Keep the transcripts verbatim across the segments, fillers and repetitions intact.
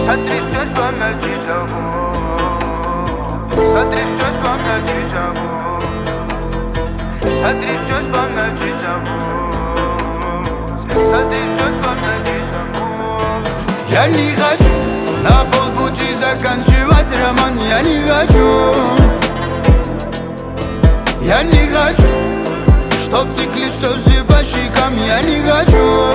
Сотрясешь пламя дежаву, сотрясешь пламя дежаву, сотрясешь пламя дежаву, сотрясешь пламя дежаву. Я не хочу на полпути заканчивать роман. Я не хочу, я не хочу, чтоб текли слезы по щекам. Я не хочу.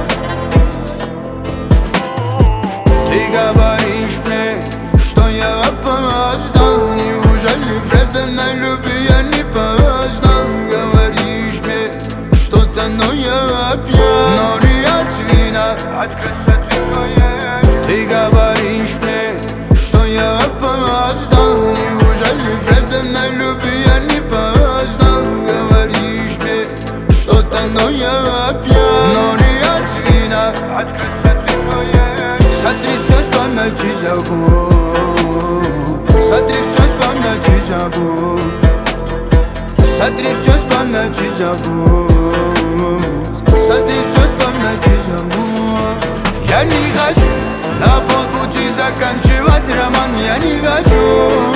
Ты говоришь мне, что я опоздал. Неужели преданной любви я не познал? Говоришь мне что-то, но я пьян. Но не от вина, От красоты твоей. ты говоришь мне, что я опоздал. Неужели преданной любви я не познал? Говоришь мне что-то, но я пьян. Но не от вина, От красоты твоей. сотрясешь памяти забудь, сотрясешь памяти забудь, сотрясешь памяти забудь, сотрясешь памяти забудь. Я не хочу на полпути заканчивать роман. Я не хочу,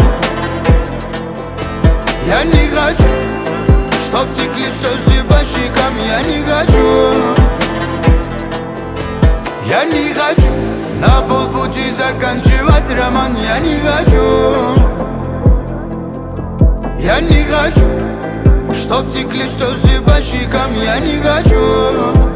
я не хочу, чтоб текли слезы по щекам. Я не хочу, я не хочу на полпути заканчивать роман. Я не хочу, я не хочу, чтоб текли слезы по щекам. Я не хочу.